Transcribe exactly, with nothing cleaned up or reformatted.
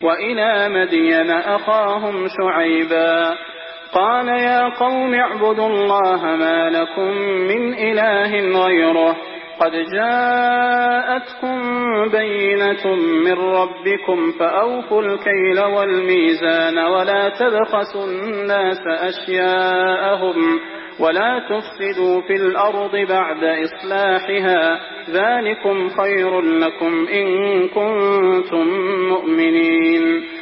وإلى مدين أخاهم شعيبا قال يا قوم اعبدوا الله ما لكم من إله غيره قد جاءتكم بينة من ربكم فأوفوا الكيل والميزان ولا تبخسوا الناس أشياءهم ولا تفسدوا في الأرض بعد إصلاحها ذلكم خير لكم إن كنتم مؤمنين